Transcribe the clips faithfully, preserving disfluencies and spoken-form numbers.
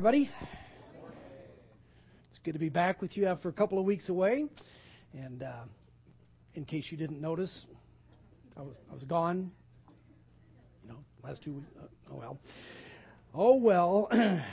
Everybody, it's good to be back with you after a couple of weeks away. And uh, in case you didn't notice, I was I was gone. You know, last two weeks. Uh, oh well. Oh well.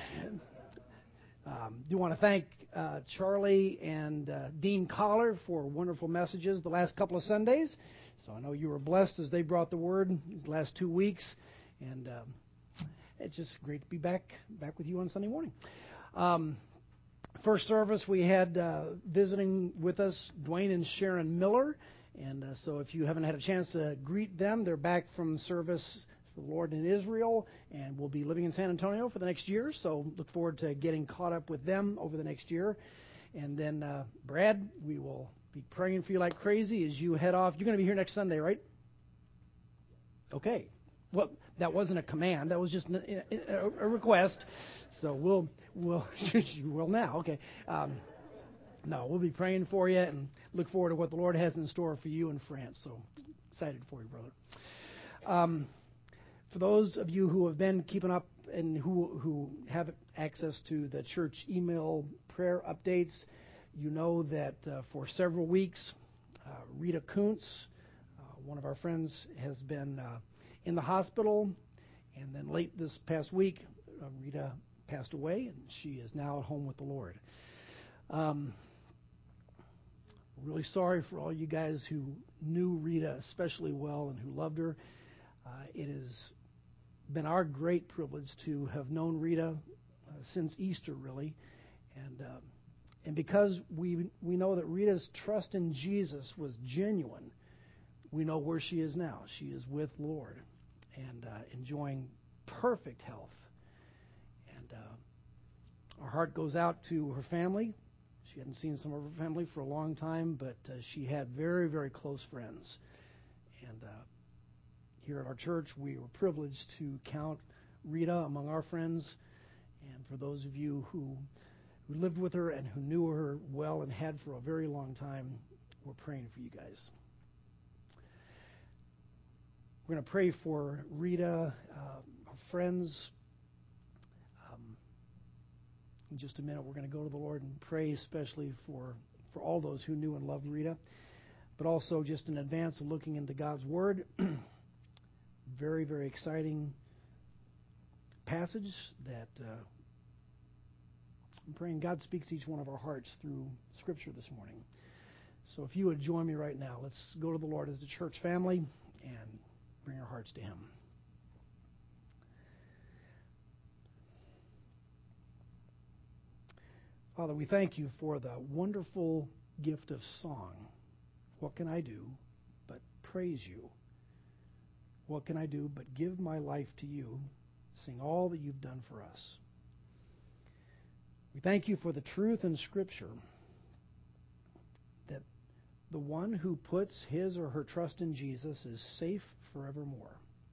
um, do want to thank uh, Charlie and uh, Dean Collar for wonderful messages the last couple of Sundays. So I know you were blessed as they brought the word these last two weeks, and. Um, It's just great to be back back with you on Sunday morning. Um, first service, we had uh, visiting with us Dwayne and Sharon Miller. And uh, so if you haven't had a chance to greet them, they're back from service for the Lord in Israel and will be living in San Antonio for the next year. So look forward to getting caught up with them over the next year. And then, uh, Brad, we will be praying for you like crazy as you head off. You're going to be here next Sunday, right? Okay. Well, that wasn't a command. That was just a, a request. So we'll we'll you will now. Okay. Um, no, we'll be praying for you and look forward to what the Lord has in store for you in France. So excited for you, brother. Um, for those of you who have been keeping up and who who have access to the church email prayer updates, you know that uh, for several weeks, uh, Rita Kuntz, uh, one of our friends, has been. Uh, in the hospital, and then late this past week, uh, Rita passed away, and she is now at home with the Lord. Um, really sorry for all you guys who knew Rita especially well and who loved her. Uh, it has been our great privilege to have known Rita uh, since Easter, really, and uh, and because we we know that Rita's trust in Jesus was genuine. We know where she is now. She is with the Lord and uh, enjoying perfect health. And uh, our heart goes out to her family. She hadn't seen some of her family for a long time, but uh, she had very, very close friends. And uh, here at our church, we were privileged to count Rita among our friends. And for those of you who, who lived with her and who knew her well and had for a very long time, we're praying for you guys. We're going to pray for Rita, uh, her friends. Um, in just a minute, we're going to go to the Lord and pray especially for, for all those who knew and loved Rita, but also just in advance of looking into God's Word. Very, very exciting passage that uh, I'm praying God speaks to each one of our hearts through Scripture this morning. So if you would join me right now, let's go to the Lord as a church family and bring our hearts to Him. Father, we thank you for the wonderful gift of song. What can I do but praise you? What can I do but give my life to you, sing all that you've done for us? We thank you for the truth in Scripture that the one who puts his or her trust in Jesus is safe forevermore.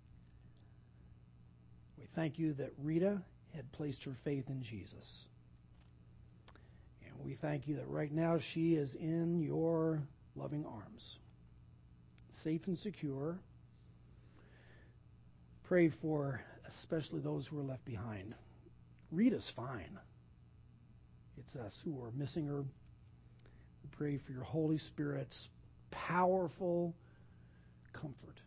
We thank you that Rita had placed her faith in Jesus. And we thank you that right now she is in your loving arms, safe and secure. Pray for especially those who are left behind. Rita's fine. It's us who are missing her. We pray for your Holy Spirit's powerful comfort.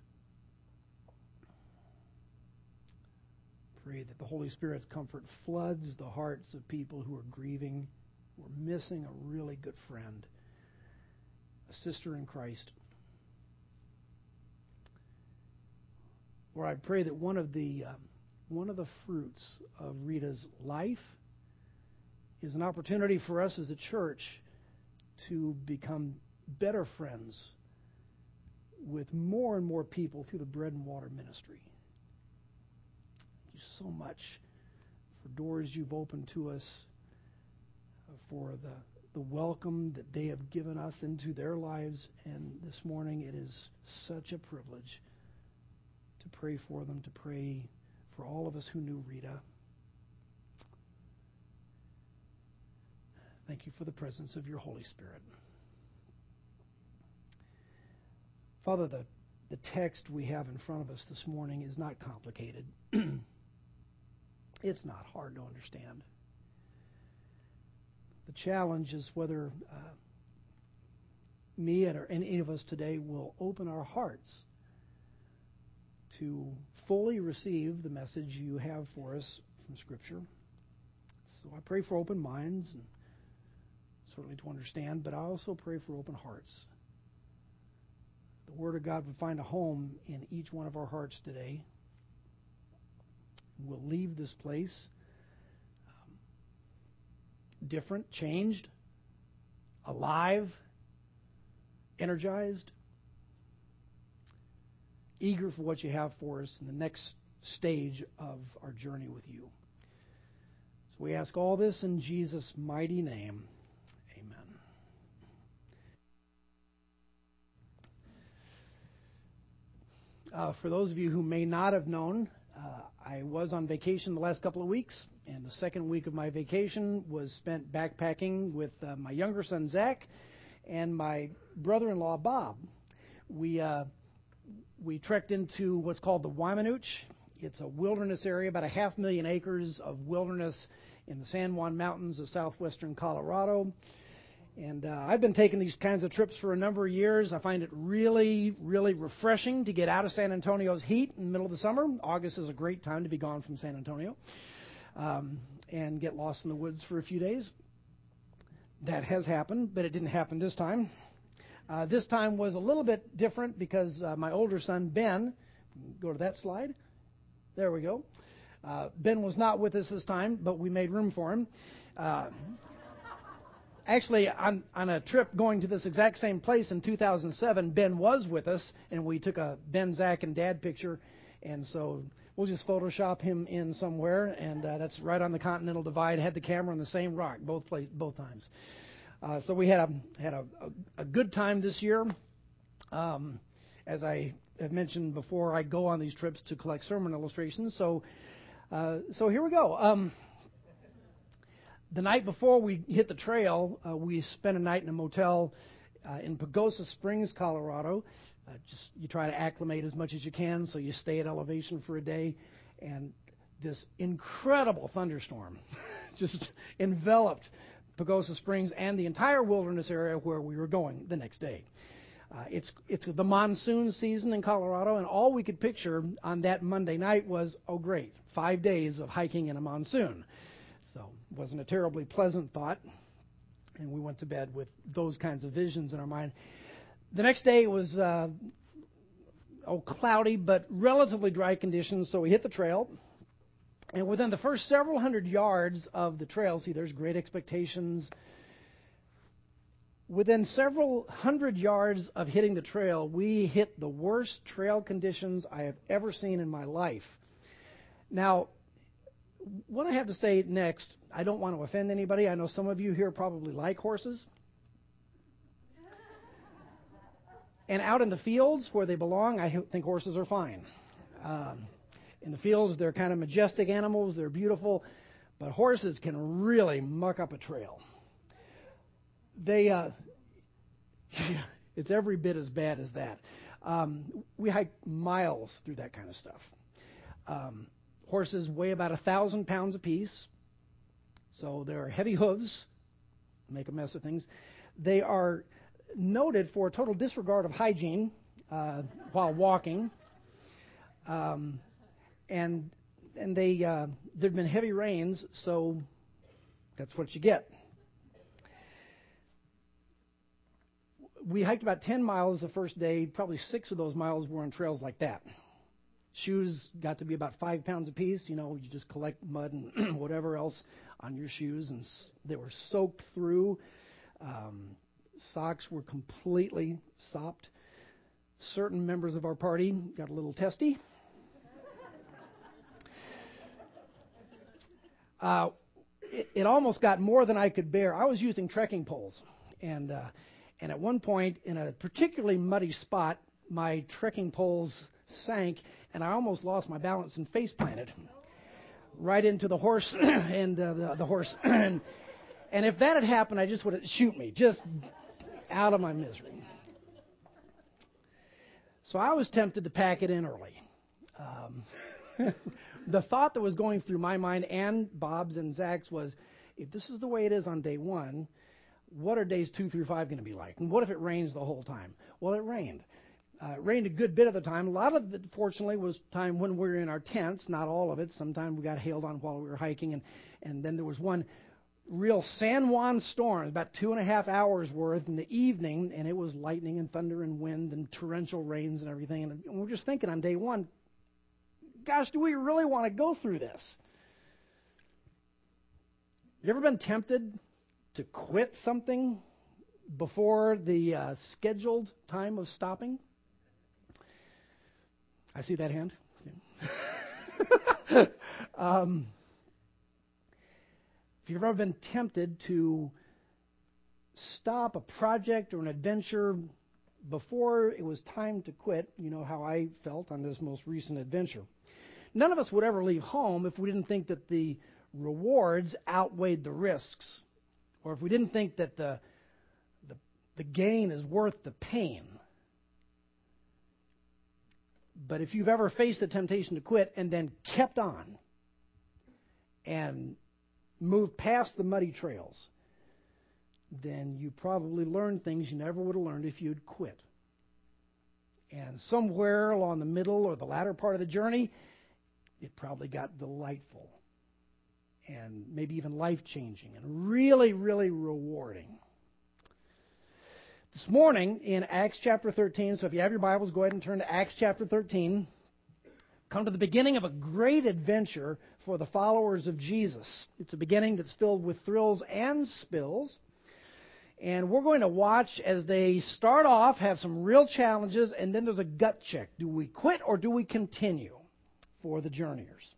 Pray that the Holy Spirit's comfort floods the hearts of people who are grieving, who are missing a really good friend, a sister in Christ. Lord, I pray that one of the um, one of the fruits of Rita's life is an opportunity for us as a church to become better friends with more and more people through the Bread and Water ministry. Thank you so much for doors you've opened to us, for the, the welcome that they have given us into their lives. And this morning it is such a privilege to pray for them, to pray for all of us who knew Rita. Thank you for the presence of your Holy Spirit. Father, the, the text we have in front of us this morning is not complicated. It's not hard to understand. The challenge is whether uh, me and or any of us today will open our hearts to fully receive the message you have for us from Scripture. So I pray for open minds and certainly to understand, but I also pray for open hearts. The Word of God would find a home in each one of our hearts today. We'll leave this place um, different, changed, alive, energized, eager for what you have for us in the next stage of our journey with you. So we ask all this in Jesus' mighty name. Amen. Uh, for those of you who may not have known, uh, I was on vacation the last couple of weeks, and the second week of my vacation was spent backpacking with uh, my younger son, Zach, and my brother-in-law, Bob. We uh, we trekked into what's called the Waimanooch. It's a wilderness area, about a half million acres of wilderness in the San Juan Mountains of southwestern Colorado. And uh, I've been taking these kinds of trips for a number of years. I find it really, really refreshing to get out of San Antonio's heat in the middle of the summer. August is a great time to be gone from San Antonio um, and get lost in the woods for a few days. That has happened, but it didn't happen this time. Uh, this time was a little bit different because uh, my older son, Ben, go to that slide. There we go. Uh, Ben was not with us this time, but we made room for him. Uh, actually, on, on a trip going to this exact same place in two thousand seven, Ben was with us, and we took a Ben, Zach, and Dad picture. And so we'll just Photoshop him in somewhere, and uh, that's right on the Continental Divide. Had the camera on the same rock both place, both times. Uh, so we had a had a, a, a good time this year. Um, as I have mentioned before, I go on these trips to collect sermon illustrations. So uh, so here we go. Um, the night before we hit the trail, uh, we spent a night in a motel uh, in Pagosa Springs, Colorado. Uh, just you try to acclimate as much as you can, so you stay at elevation for a day, and this incredible thunderstorm just enveloped Pagosa Springs and the entire wilderness area where we were going the next day. Uh, it's it's the monsoon season in Colorado, and all we could picture on that Monday night was, oh great, five days of hiking in a monsoon. So it wasn't a terribly pleasant thought, and we went to bed with those kinds of visions in our mind. The next day it was uh, oh cloudy but relatively dry conditions, so we hit the trail. And within the first several hundred yards of the trail, see, there's Great Expectations. Within several hundred yards of hitting the trail, we hit the worst trail conditions I have ever seen in my life. Now, what I have to say next, I don't want to offend anybody. I know some of you here probably like horses. And out in the fields where they belong, I think horses are fine. Um, In the fields, they're kind of majestic animals. They're beautiful. But horses can really muck up a trail. They, uh, it's every bit as bad as that. Um, we hike miles through that kind of stuff. Um, horses weigh about a thousand pounds apiece. So they're heavy hooves, make a mess of things. They are noted for total disregard of hygiene uh, while walking. Um, And and they uh, there'd been heavy rains, so that's what you get. We hiked about ten miles the first day. Probably six of those miles were on trails like that. Shoes got to be about five pounds apiece. You know, you just collect mud and whatever else on your shoes, and they were soaked through. Um, socks were completely sopped. Certain members of our party got a little testy. Uh, it, it almost got more than I could bear. I was using trekking poles, and uh, and at one point, in a particularly muddy spot, my trekking poles sank, and I almost lost my balance and face planted right into the horse and uh, the, the horse. and, and if that had happened, I just would have shoot me, just out of my misery. So I was tempted to pack it in early. Um, The thought that was going through my mind and Bob's and Zach's was, if this is the way it is on day one, what are days two through five going to be like? And what if it rains the whole time? Well, it rained. Uh, it rained a good bit of the time. A lot of it, fortunately, was time when we were in our tents. Not all of it. Sometimes we got hailed on while we were hiking. And, and then there was one real San Juan storm, about two and a half hours worth in the evening, and it was lightning and thunder and wind and torrential rains and everything. And we're just thinking on day one, gosh, do we really want to go through this? You ever been tempted to quit something before the uh, scheduled time of stopping? I see that hand. um, if you've ever been tempted to stop a project or an adventure before it was time to quit, you know how I felt on this most recent adventure. None of us would ever leave home if we didn't think that the rewards outweighed the risks, or if we didn't think that the the, the gain is worth the pain. But if you've ever faced the temptation to quit and then kept on and moved past the muddy trails, then you probably learned things you never would have learned if you'd quit. And somewhere along the middle or the latter part of the journey, it probably got delightful and maybe even life-changing and really, really rewarding. This morning in Acts chapter thirteen, so if you have your Bibles, go ahead and turn to Acts chapter thirteen. Come to the beginning of a great adventure for the followers of Jesus. It's a beginning that's filled with thrills and spills. And we're going to watch as they start off, have some real challenges, and then there's a gut check. Do we quit or do we continue for the journeyers?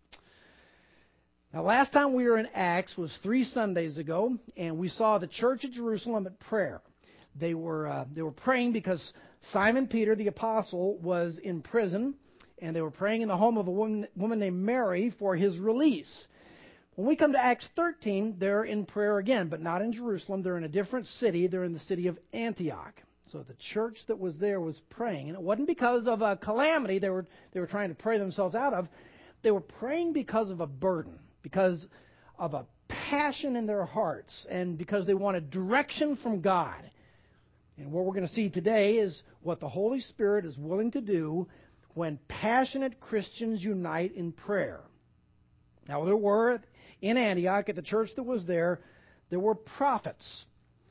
Now, last time we were in Acts was three Sundays ago, and we saw the church at Jerusalem at prayer. They were uh, they were praying because Simon Peter, the apostle, was in prison, and they were praying in the home of a woman, woman named Mary for his release. When we come to Acts thirteen, they're in prayer again, but not in Jerusalem. They're in a different city. They're in the city of Antioch. So the church that was there was praying, and it wasn't because of a calamity they were they were trying to pray themselves out of. They were praying because of a burden, because of a passion in their hearts, and because they wanted direction from God. And what we're going to see today is what the Holy Spirit is willing to do when passionate Christians unite in prayer. Now, there were, in Antioch, at the church that was there, there were prophets.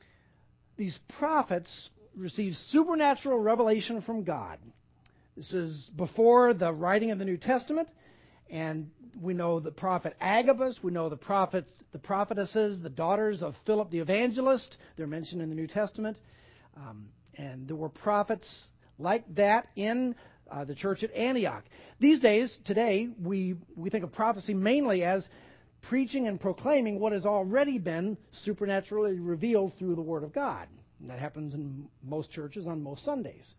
These prophets received supernatural revelation from God. This is before the writing of the New Testament, and we know the prophet Agabus, we know the prophets, the prophetesses, the daughters of Philip the evangelist. They're mentioned in the New Testament. Um, and there were prophets like that in uh, the church at Antioch. These days, today, we, we think of prophecy mainly as preaching and proclaiming what has already been supernaturally revealed through the Word of God. And that happens in most churches on most Sundays.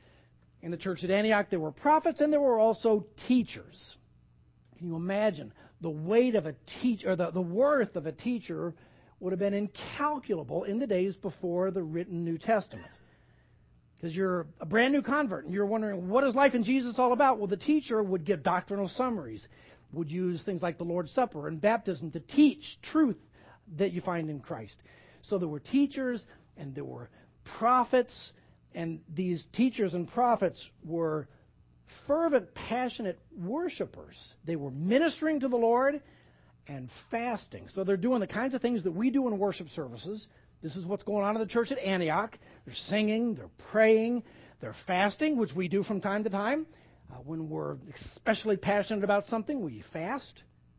In the church at Antioch, there were prophets and there were also teachers. Can you imagine the weight of a teacher, or the, the worth of a teacher would have been incalculable in the days before the written New Testament. Because you're a brand new convert and you're wondering, what is life in Jesus all about? Well, the teacher would give doctrinal summaries, would use things like the Lord's Supper and baptism to teach truth that you find in Christ. So there were teachers and there were prophets, and these teachers and prophets were fervent, passionate worshipers. They were ministering to the Lord and fasting. So they're doing the kinds of things that we do in worship services. This is what's going on in the church at Antioch. They're singing, they're praying, they're fasting, which we do from time to time. Uh, when we're especially passionate about something, we fast.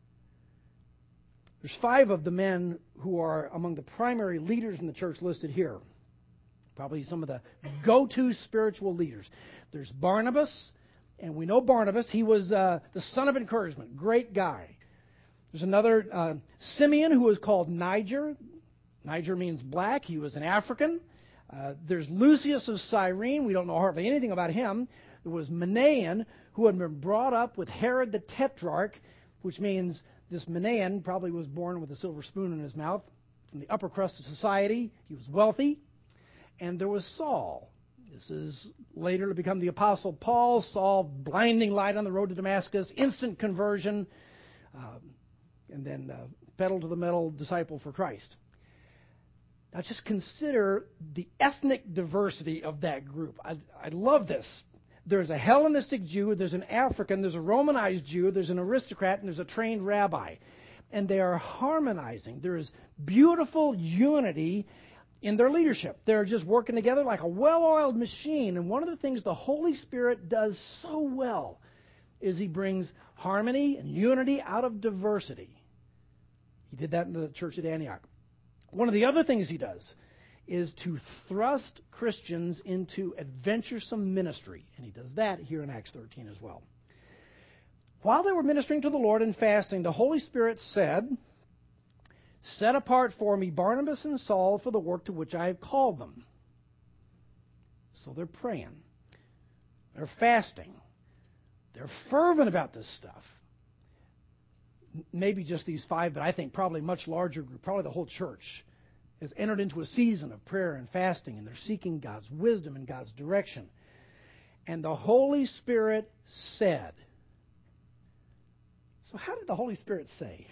There's five of the men who are among the primary leaders in the church listed here. Probably some of the go-to spiritual leaders. There's Barnabas, and we know Barnabas. He was uh, the son of encouragement, great guy. There's another, uh, Simeon, who was called Niger. Niger means black. He was an African. Uh, there's Lucius of Cyrene. We don't know hardly anything about him. There was Manaen, who had been brought up with Herod the Tetrarch, which means this Manaen probably was born with a silver spoon in his mouth. From the upper crust of society. He was wealthy. And there was Saul. This is later to become the Apostle Paul. Saul, blinding light on the road to Damascus, instant conversion. Um, And then uh, pedal to the metal disciple for Christ. Now just consider the ethnic diversity of that group. I, I love this. There's a Hellenistic Jew, there's an African, there's a Romanized Jew, there's an aristocrat, and there's a trained rabbi. And they are harmonizing. There is beautiful unity in their leadership. They're just working together like a well-oiled machine. And one of the things the Holy Spirit does so well is He brings harmony and unity out of diversity. He did that in the church at Antioch. One of the other things He does is to thrust Christians into adventuresome ministry. And He does that here in Acts thirteen as well. While they were ministering to the Lord and fasting, the Holy Spirit said, "Set apart for me Barnabas and Saul for the work to which I have called them." So they're praying. They're fasting. They're fervent about this stuff. Maybe just these five, but I think probably much larger group, probably the whole church, has entered into a season of prayer and fasting, and they're seeking God's wisdom and God's direction. And the Holy Spirit said. So how did the Holy Spirit say?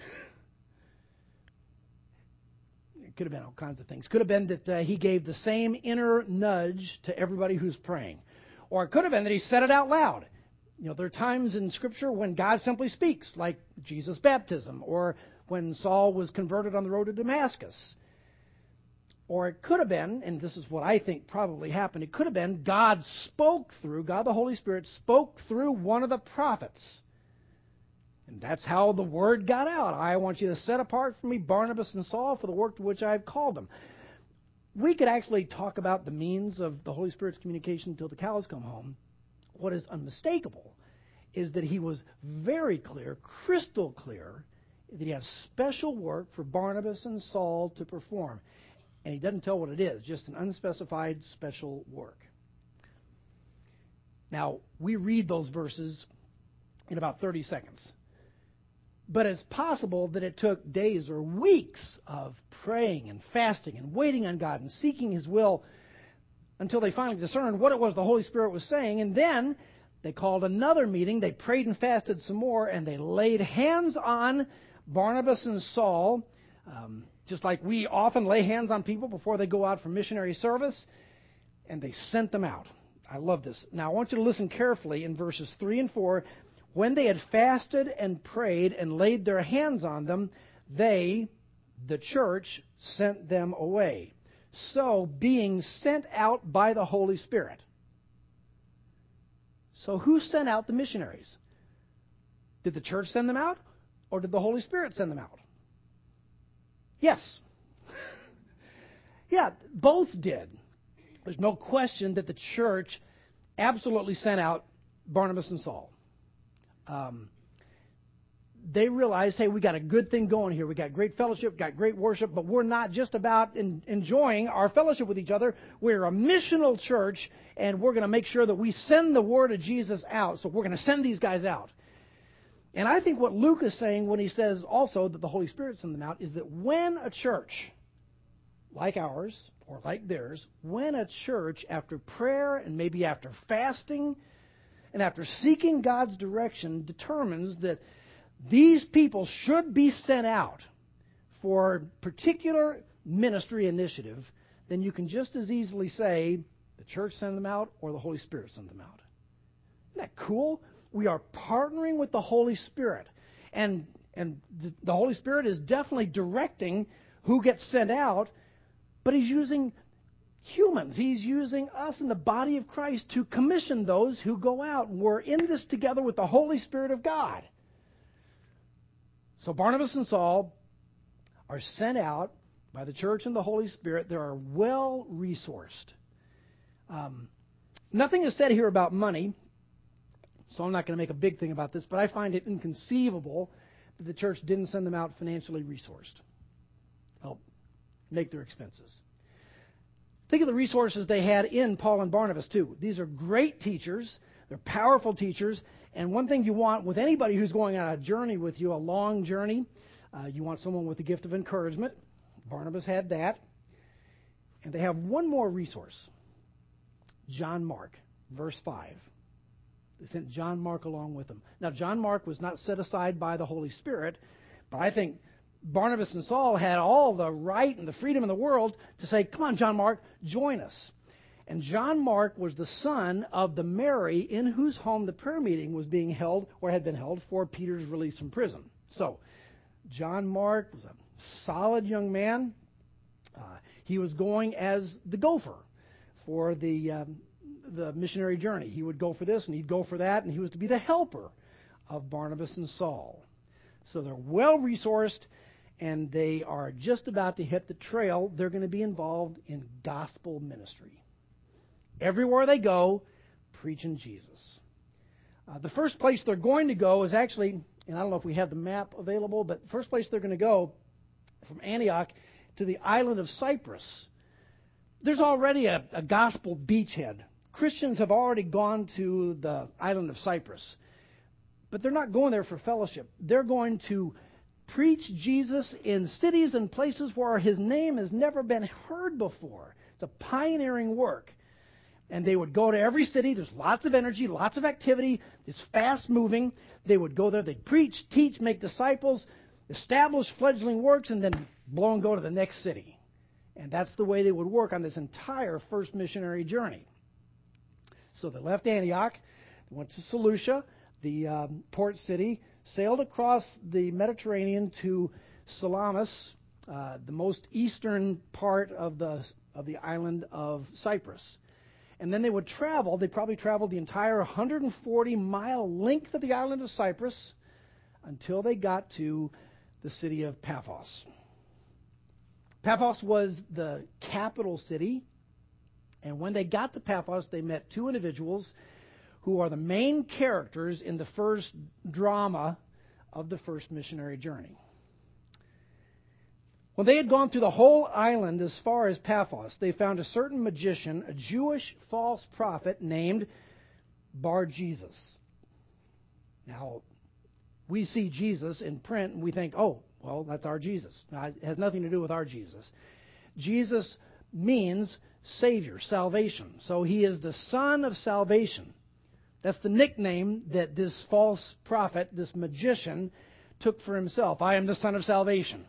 It could have been all kinds of things. Could have been that uh, He gave the same inner nudge to everybody who's praying. Or it could have been that He said it out loud. You know, there are times in Scripture when God simply speaks, like Jesus' baptism, or when Saul was converted on the road to Damascus. Or it could have been, and this is what I think probably happened, it could have been God spoke through, God the Holy Spirit spoke through one of the prophets. And that's how the word got out. I want you to set apart for me Barnabas and Saul for the work to which I have called them. We could actually talk about the means of the Holy Spirit's communication until the cows come home. What is unmistakable is that He was very clear, crystal clear, that He has special work for Barnabas and Saul to perform. And He doesn't tell what it is, just an unspecified special work. Now, we read those verses in about thirty seconds. But it's possible that it took days or weeks of praying and fasting and waiting on God and seeking His will until they finally discerned what it was the Holy Spirit was saying. And then they called another meeting. They prayed and fasted some more, and they laid hands on Barnabas and Saul, um, just like we often lay hands on people before they go out for missionary service, and they sent them out. I love this. Now, I want you to listen carefully in verses three and four. When they had fasted and prayed and laid their hands on them, they, the church, sent them away. So, being sent out by the Holy Spirit. So, who sent out the missionaries? Did the church send them out, or did the Holy Spirit send them out? Yes. Yeah, both did. There's no question that the church absolutely sent out Barnabas and Saul. Um, they realized, hey, we got a good thing going here. We got great fellowship, got great worship, but we're not just about in, enjoying our fellowship with each other. We're a missional church, and we're going to make sure that we send the word of Jesus out. So we're going to send these guys out. And I think what Luke is saying when he says also that the Holy Spirit sent them out is that when a church, like ours or like theirs, when a church, after prayer and maybe after fasting and after seeking God's direction, determines that these people should be sent out for particular ministry initiative, then you can just as easily say the church sent them out or the Holy Spirit sent them out. Isn't that cool? We are partnering with the Holy Spirit. And, and the, the Holy Spirit is definitely directing who gets sent out, but He's using humans. He's using us in the body of Christ to commission those who go out. We're in this together with the Holy Spirit of God. So Barnabas and Saul are sent out by the church and the Holy Spirit. They are well-resourced. Um, nothing is said here about money, so I'm not going to make a big thing about this, but I find it inconceivable that the church didn't send them out financially resourced. Help make their expenses. Think of the resources they had in Paul and Barnabas, too. These are great teachers. They're powerful teachers. And one thing you want with anybody who's going on a journey with you, a long journey, uh, you want someone with the gift of encouragement. Barnabas had that. And they have one more resource. John Mark, verse five. They sent John Mark along with them. Now, John Mark was not set aside by the Holy Spirit, but I think Barnabas and Saul had all the right and the freedom in the world to say, come on, John Mark, join us. And John Mark was the son of the Mary in whose home the prayer meeting was being held, or had been held, for Peter's release from prison. So, John Mark was a solid young man. Uh, he was going as the gopher for the um, the missionary journey. He would go for this and he'd go for that, and he was to be the helper of Barnabas and Saul. So they're well resourced, and they are just about to hit the trail. They're going to be involved in gospel ministry. Everywhere they go, preaching Jesus. Uh, the first place they're going to go is actually, and I don't know if we have the map available, but the first place they're going to go from Antioch to the island of Cyprus. There's already a, a gospel beachhead. Christians have already gone to the island of Cyprus. But they're not going there for fellowship. They're going to preach Jesus in cities and places where his name has never been heard before. It's a pioneering work. And they would go to every city. There's lots of energy, lots of activity. It's fast moving. They would go there. They'd preach, teach, make disciples, establish fledgling works, and then blow and go to the next city. And that's the way they would work on this entire first missionary journey. So they left Antioch, went to Seleucia, the um, port city, sailed across the Mediterranean to Salamis, uh, the most eastern part of the of the island of Cyprus. And then they would travel, they probably traveled the entire one hundred forty mile length of the island of Cyprus until they got to the city of Paphos. Paphos was the capital city. And when they got to Paphos, they met two individuals who are the main characters in the first drama of the first missionary journey. When they had gone through the whole island as far as Paphos, they found a certain magician, a Jewish false prophet named Bar-Jesus. Now, we see Jesus in print and we think, oh, well, that's our Jesus. Now, it has nothing to do with our Jesus. Jesus means Savior, salvation. So he is the Son of Salvation. That's the nickname that this false prophet, this magician, took for himself. I am the Son of Salvation.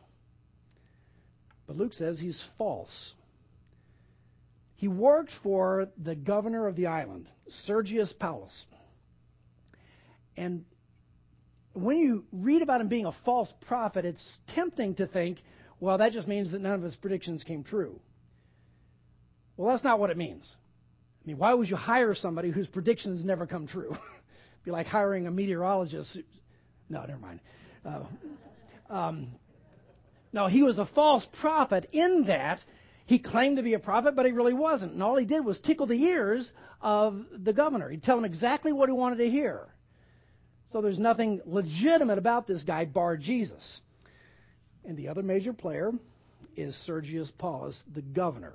But Luke says he's false. He worked for the governor of the island, Sergius Paulus. And when you read about him being a false prophet, it's tempting to think, well, that just means that none of his predictions came true. Well, that's not what it means. I mean, why would you hire somebody whose predictions never come true? It'd be like hiring a meteorologist. No, never mind. Uh, um, no, he was a false prophet in that he claimed to be a prophet, but he really wasn't. And all he did was tickle the ears of the governor. He'd tell him exactly what he wanted to hear. So there's nothing legitimate about this guy, Bar-Jesus. And the other major player is Sergius Paulus, the governor.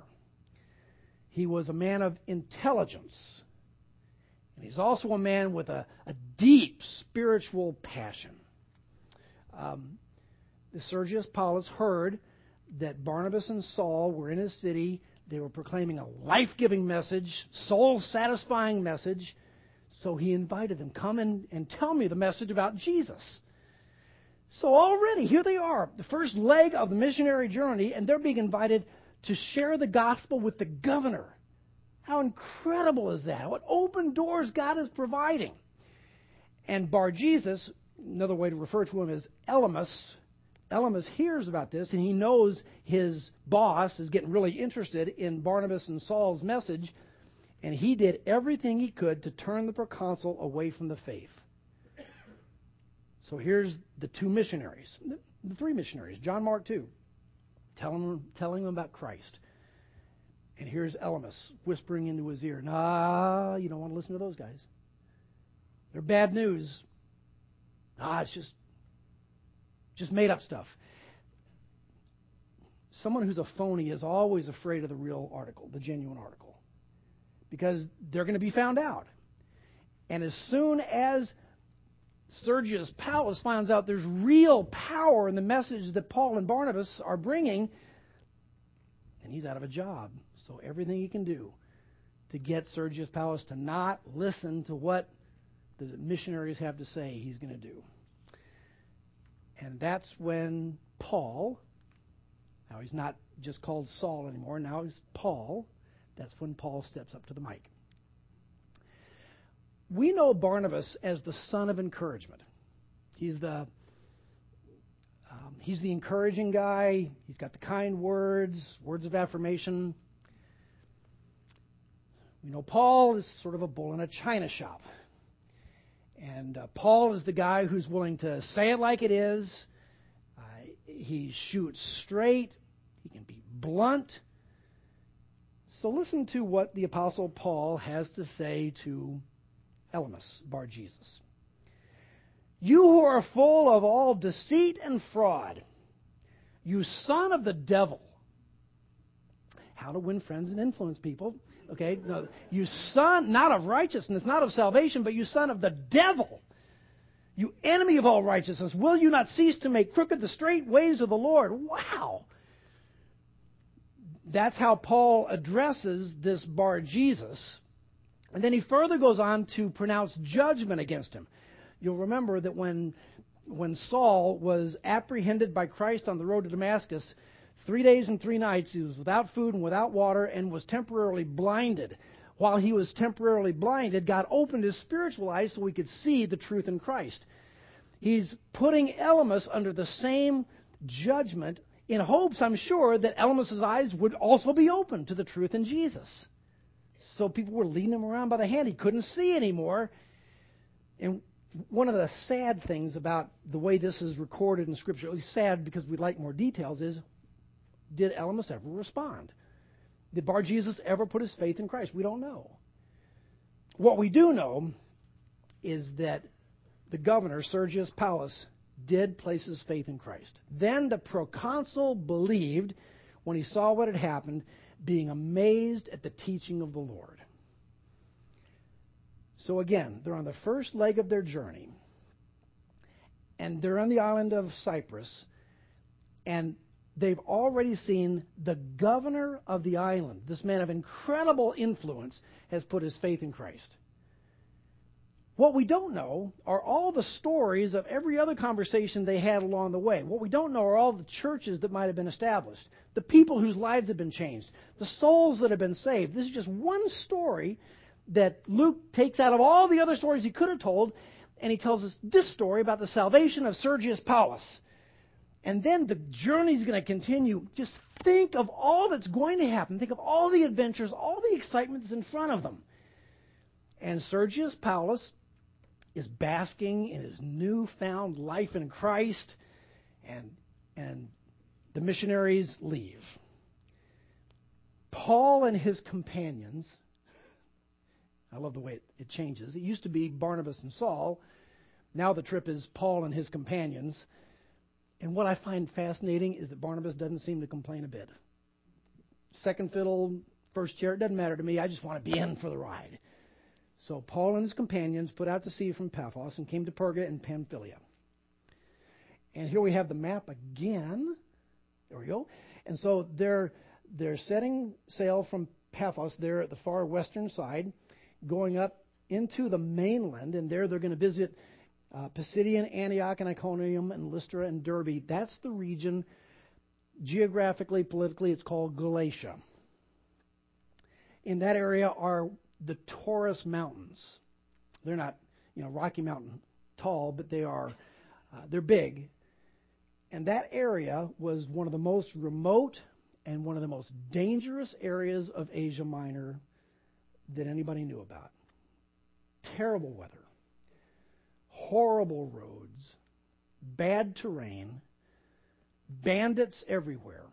He was a man of intelligence. And he's also a man with a, a deep spiritual passion. Um, the Sergius Paulus heard that Barnabas and Saul were in his city. They were proclaiming a life-giving message, soul-satisfying message. So he invited them, come and, and tell me the message about Jesus. So already, here they are, the first leg of the missionary journey, and they're being invited to share the gospel with the governor. How incredible is that? What open doors God is providing. And Bar-Jesus, another way to refer to him is Elymas. Elymas hears about this, and he knows his boss is getting really interested in Barnabas and Saul's message, and he did everything he could to turn the proconsul away from the faith. So here's the two missionaries, the three missionaries, John Mark too, telling them, telling them about Christ. And here's Elymas whispering into his ear, nah, you don't want to listen to those guys. They're bad news. Ah, it's just, just made up stuff. Someone who's a phony is always afraid of the real article, the genuine article, because they're going to be found out. And as soon as Sergius Paulus finds out there's real power in the message that Paul and Barnabas are bringing, and he's out of a job. So everything he can do to get Sergius Paulus to not listen to what the missionaries have to say, he's going to do. And that's when Paul. Now he's not just called Saul anymore. Now he's Paul. That's when Paul steps up to the mic. We know Barnabas as the son of encouragement. He's the um, he's the encouraging guy. He's got the kind words, words of affirmation. We know Paul is sort of a bull in a china shop. And uh, Paul is the guy who's willing to say it like it is. Uh, he shoots straight. He can be blunt. So listen to what the Apostle Paul has to say to Elymas, Bar-Jesus. You who are full of all deceit and fraud, you son of the devil. How to win friends and influence people. Okay, no, you son, not of righteousness, not of salvation, but you son of the devil. You enemy of all righteousness, will you not cease to make crooked the straight ways of the Lord? Wow. That's how Paul addresses this Bar-Jesus. And then he further goes on to pronounce judgment against him. You'll remember that when, when Saul was apprehended by Christ on the road to Damascus, three days and three nights he was without food and without water and was temporarily blinded. While he was temporarily blinded, God opened his spiritual eyes so he could see the truth in Christ. He's putting Elymas under the same judgment in hopes, I'm sure, that Elymas' eyes would also be open to the truth in Jesus. So people were leading him around by the hand. He couldn't see anymore. And one of the sad things about the way this is recorded in Scripture, at least sad because we'd like more details, is did Elymas ever respond? Did Bar-Jesus ever put his faith in Christ? We don't know. What we do know is that the governor, Sergius Paulus, did place his faith in Christ. Then the proconsul believed when he saw what had happened, being amazed at the teaching of the Lord. So again, they're on the first leg of their journey, and they're on the island of Cyprus, and they've already seen the governor of the island, this man of incredible influence, has put his faith in Christ. What we don't know are all the stories of every other conversation they had along the way. What we don't know are all the churches that might have been established, the people whose lives have been changed, the souls that have been saved. This is just one story that Luke takes out of all the other stories he could have told, and he tells us this story about the salvation of Sergius Paulus. And then the journey is going to continue. Just think of all that's going to happen. Think of all the adventures, all the excitement that's in front of them. And Sergius Paulus is basking in his newfound life in Christ, and, and the missionaries leave. Paul and his companions, I love the way it, it changes. It used to be Barnabas and Saul. Now the trip is Paul and his companions. And what I find fascinating is that Barnabas doesn't seem to complain a bit. Second fiddle, first chair, it doesn't matter to me. I just want to be in for the ride. So Paul and his companions put out to sea from Paphos and came to Perga in Pamphylia. And here we have the map again. There we go. And so they're they're setting sail from Paphos there at the far western side, going up into the mainland, and there they're going to visit uh, Pisidian, Antioch, and Iconium, and Lystra, and Derbe. That's the region, geographically, politically, it's called Galatia. In that area are the Taurus Mountains. They're not, you know, Rocky Mountain tall, but they are, uh, they're big. And that area was one of the most remote and one of the most dangerous areas of Asia Minor that anybody knew about. Terrible weather, horrible roads, bad terrain, bandits everywhere.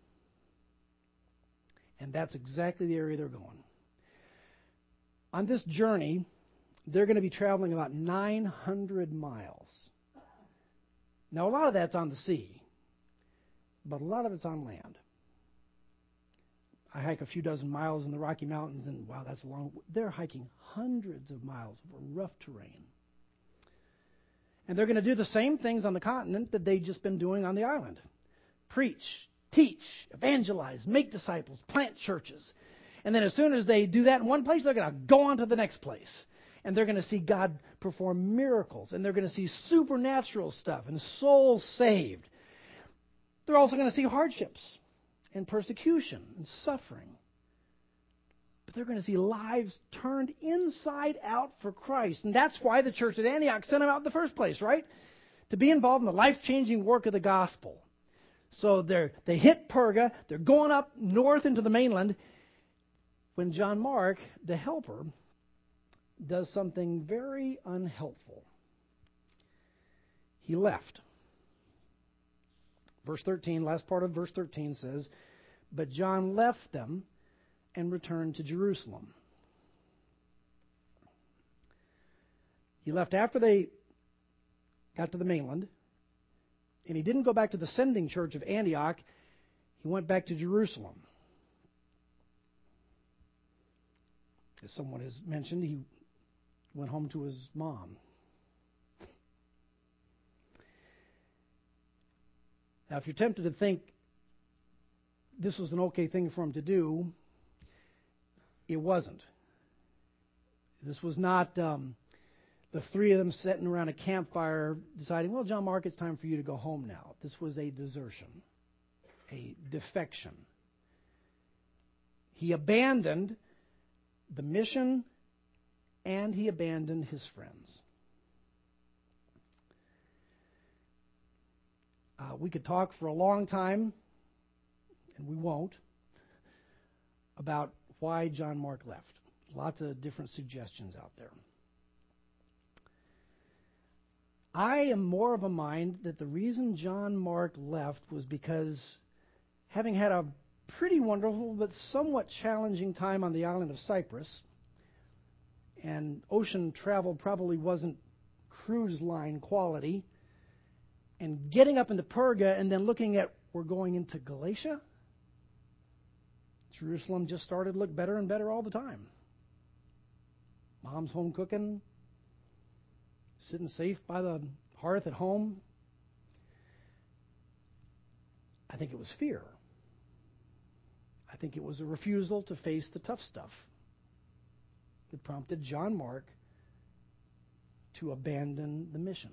And that's exactly the area they're going. On this journey, they're going to be traveling about nine hundred miles. Now, a lot of that's on the sea, but a lot of it's on land. I hike a few dozen miles in the Rocky Mountains, and wow, that's a long. They're hiking hundreds of miles over rough terrain. And they're going to do the same things on the continent that they've just been doing on the island. Preach, teach, evangelize, make disciples, plant churches. And then as soon as they do that in one place, they're going to go on to the next place. And they're going to see God perform miracles. And they're going to see supernatural stuff and souls saved. They're also going to see hardships and persecution and suffering. But they're going to see lives turned inside out for Christ. And that's why the church at Antioch sent them out in the first place, right? To be involved in the life-changing work of the gospel. So they they hit Perga. They're going up north into the mainland when John Mark, the helper, does something very unhelpful. He left. Verse thirteen, last part of verse thirteen says, "But John left them and returned to Jerusalem." He left after they got to the mainland, and he didn't go back to the sending church of Antioch. He went back to Jerusalem. As someone has mentioned, he went home to his mom. Now, if you're tempted to think this was an okay thing for him to do, it wasn't. This was not um, the three of them sitting around a campfire deciding, well, John Mark, it's time for you to go home now. This was a desertion, a defection. He abandoned the mission and he abandoned his friends. Uh, we could talk for a long time, and we won't, about why John Mark left. Lots of different suggestions out there. I am more of a mind that the reason John Mark left was because, having had a pretty wonderful but somewhat challenging time on the island of Cyprus, and ocean travel probably wasn't cruise line quality, and getting up into Perga and then looking at, we're going into Galatia? Jerusalem just started to look better and better all the time. Mom's home cooking, sitting safe by the hearth at home. I think it was fear. I think it was a refusal to face the tough stuff that prompted John Mark to abandon the mission.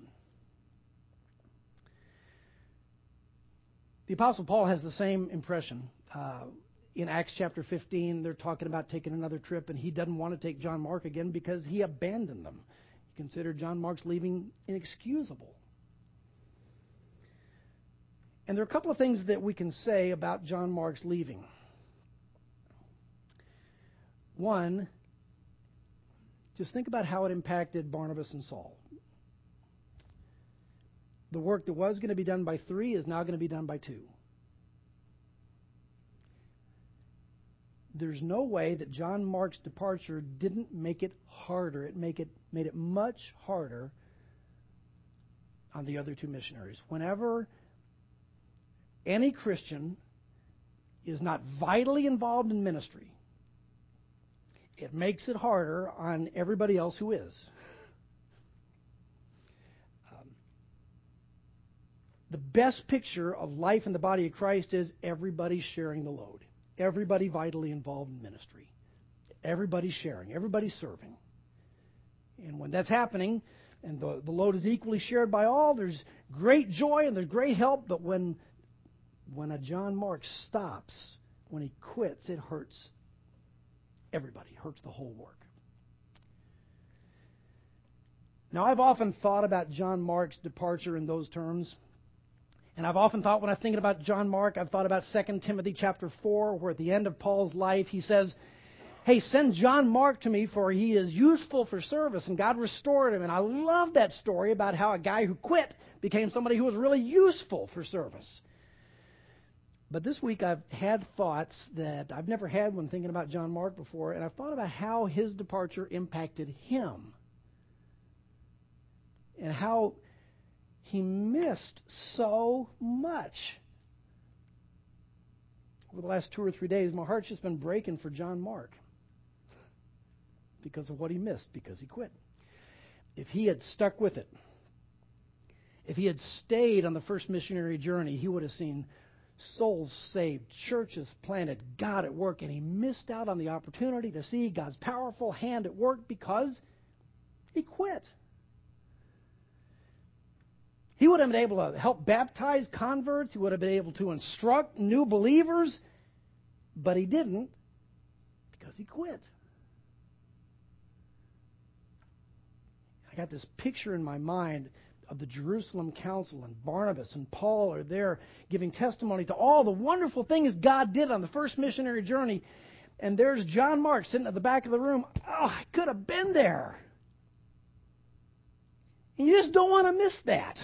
The Apostle Paul has the same impression. Uh, in Acts chapter fifteen, they're talking about taking another trip, and he doesn't want to take John Mark again because he abandoned them. He considered John Mark's leaving inexcusable. And there are a couple of things that we can say about John Mark's leaving. One, just think about how it impacted Barnabas and Saul. The work that was going to be done by three is now going to be done by two. There's no way that John Mark's departure didn't make it harder. It make it made it much harder on the other two missionaries. Whenever any Christian is not vitally involved in ministry, it makes it harder on everybody else who is. The best picture of life in the body of Christ is everybody sharing the load. Everybody vitally involved in ministry. Everybody sharing. Everybody serving. And when that's happening, and the, the load is equally shared by all, there's great joy and there's great help. But when, when a John Mark stops, when he quits, it hurts everybody. It hurts the whole work. Now, I've often thought about John Mark's departure in those terms. And I've often thought, when I'm thinking about John Mark, I've thought about Second Timothy chapter four, where at the end of Paul's life, he says, hey, send John Mark to me, for he is useful for service, and God restored him. And I love that story about how a guy who quit became somebody who was really useful for service. But this week I've had thoughts that I've never had when thinking about John Mark before, and I've thought about how his departure impacted him. And how he missed so much. Over the last two or three days, my heart's just been breaking for John Mark because of what he missed, because he quit. If he had stuck with it, if he had stayed on the first missionary journey, he would have seen souls saved, churches planted, God at work, and he missed out on the opportunity to see God's powerful hand at work because he quit. He would have been able to help baptize converts. He would have been able to instruct new believers. But he didn't because he quit. I got this picture in my mind of the Jerusalem Council, and Barnabas and Paul are there giving testimony to all the wonderful things God did on the first missionary journey. And there's John Mark sitting at the back of the room. Oh, I could have been there. And you just don't want to miss that.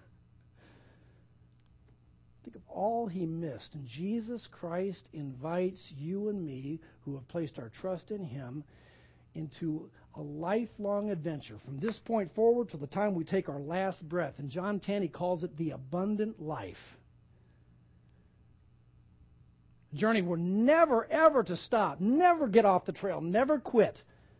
Think of all he missed. And Jesus Christ invites you and me, who have placed our trust in him, into a lifelong adventure from this point forward to the time we take our last breath. In John ten, he calls it the abundant life. A journey we're never, ever to stop, never get off the trail, never quit.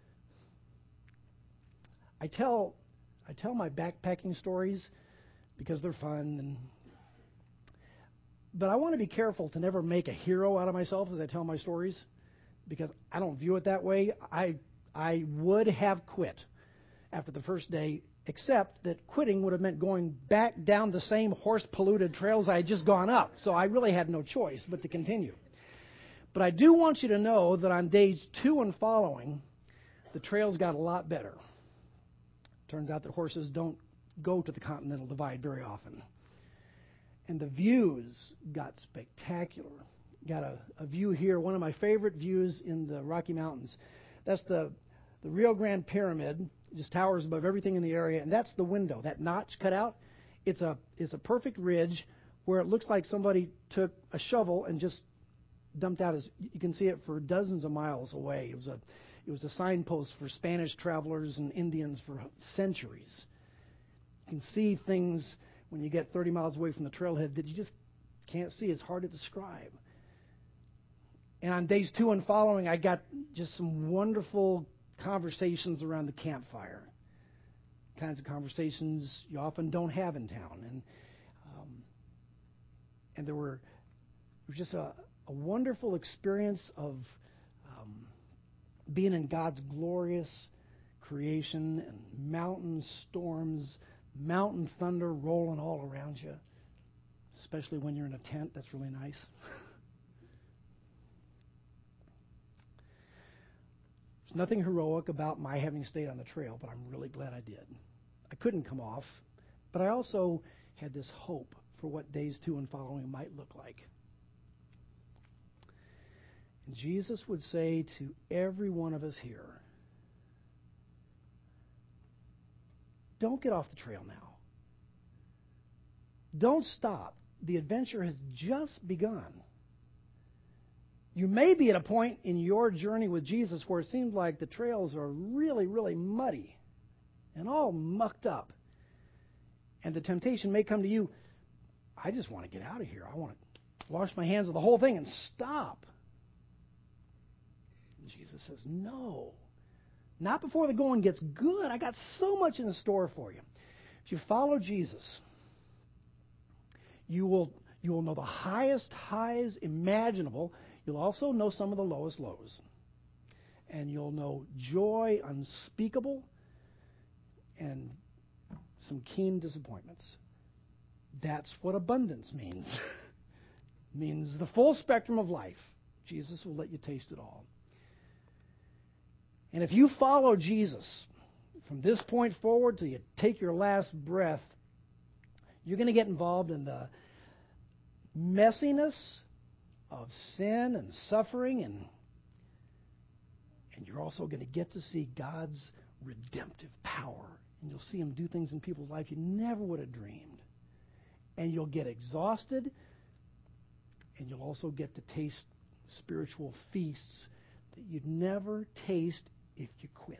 I tell, I tell my backpacking stories because they're fun, and but I want to be careful to never make a hero out of myself as I tell my stories, because I don't view it that way. I I would have quit after the first day, except that quitting would have meant going back down the same horse-polluted trails I had just gone up. So I really had no choice but to continue. But I do want you to know that on days two and following, the trails got a lot better. Turns out that horses don't go to the Continental Divide very often. And the views got spectacular. Got a, a view here, one of my favorite views in the Rocky Mountains. That's the, the Rio Grande Pyramid, just towers above everything in the area, and that's the window, that notch cut out. It's a, it's a perfect ridge where it looks like somebody took a shovel and just dumped out. As, you can see it for dozens of miles away. It was a, it was a signpost for Spanish travelers and Indians for centuries. You can see things when you get thirty miles away from the trailhead that you just can't see. It's hard to describe. And on days two and following, I got just some wonderful conversations around the campfire. Kinds of conversations you often don't have in town. And um, and there were it was just a, a wonderful experience of um, being in God's glorious creation, and mountain storms, mountain thunder rolling all around you, especially when you're in a tent. That's really nice. There's nothing heroic about my having stayed on the trail, but I'm really glad I did. I couldn't come off, but I also had this hope for what days two and following might look like. And Jesus would say to every one of us here, don't get off the trail now. Don't stop. The adventure has just begun. You may be at a point in your journey with Jesus where it seems like the trails are really, really muddy and all mucked up. And the temptation may come to you, I just want to get out of here. I want to wash my hands of the whole thing and stop. And Jesus says, no. Not before the going gets good. I got so much in store for you. If you follow Jesus, you will, you will know the highest highs imaginable. You'll also know some of the lowest lows. And you'll know joy unspeakable and some keen disappointments. That's what abundance means. It means the full spectrum of life. Jesus will let you taste it all. And if you follow Jesus from this point forward till you take your last breath, you're going to get involved in the messiness of sin and suffering, and and you're also going to get to see God's redemptive power. And you'll see him do things in people's life you never would have dreamed. And you'll get exhausted, and you'll also get to taste spiritual feasts that you'd never taste if you quit.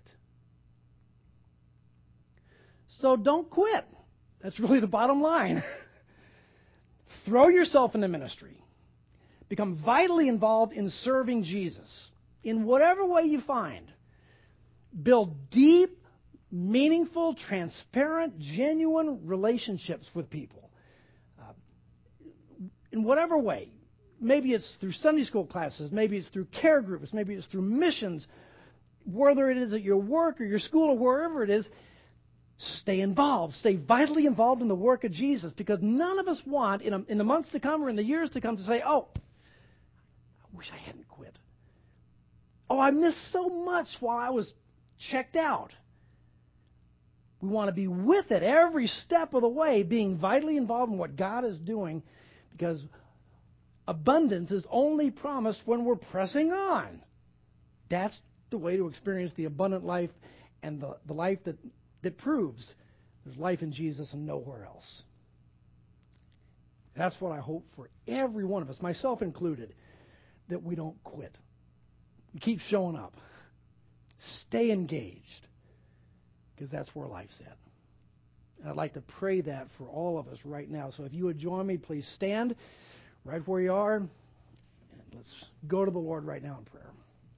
So don't quit. That's really the bottom line. Throw yourself into ministry. Become vitally involved in serving Jesus in whatever way you find. Build deep, meaningful, transparent, genuine relationships with people. Uh, in whatever way. Maybe it's through Sunday school classes. Maybe it's through care groups. Maybe it's through missions. Whether it is at your work or your school or wherever it is, stay involved. Stay vitally involved in the work of Jesus, because none of us want, in, a, in the months to come or in the years to come, to say, oh, I wish I hadn't quit. Oh, I missed so much while I was checked out. We want to be with it every step of the way, being vitally involved in what God is doing, because abundance is only promised when we're pressing on. That's the way to experience the abundant life and the, the life that, that proves there's life in Jesus and nowhere else. That's what I hope for every one of us, myself included, that we don't quit. We keep showing up. Stay engaged, because that's where life's at. And I'd like to pray that for all of us right now. So if you would join me, please stand right where you are, and let's go to the Lord right now in prayer.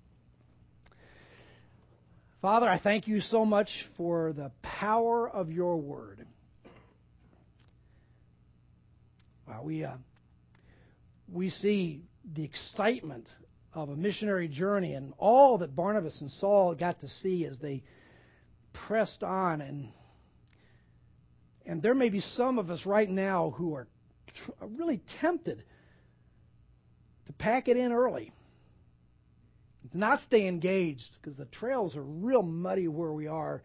Father, I thank you so much for the power of your word. Wow, we uh, we see the excitement of a missionary journey and all that Barnabas and Saul got to see as they pressed on, and and there may be some of us right now who are tr- really tempted to pack it in early, to not stay engaged, because the trails are real muddy where we are.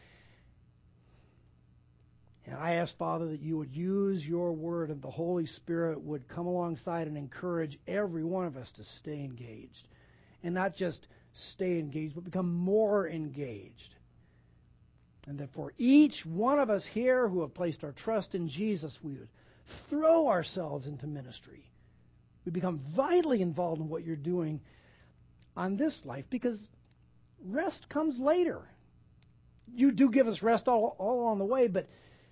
And I ask, Father, that you would use your word and the Holy Spirit would come alongside and encourage every one of us to stay engaged. And not just stay engaged, but become more engaged. And that for each one of us here who have placed our trust in Jesus, we would throw ourselves into ministry. We become vitally involved in what you're doing on this life, because rest comes later. You do give us rest all, all along the way, but,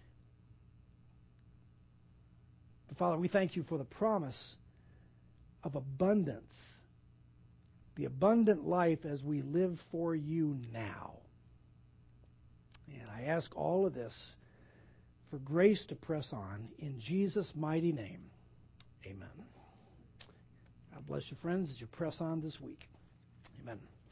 but Father, we thank you for the promise of abundance, the abundant life as we live for you now. And I ask all of this for grace to press on in Jesus' mighty name. Amen. God bless you, friends, as you press on this week. Amen.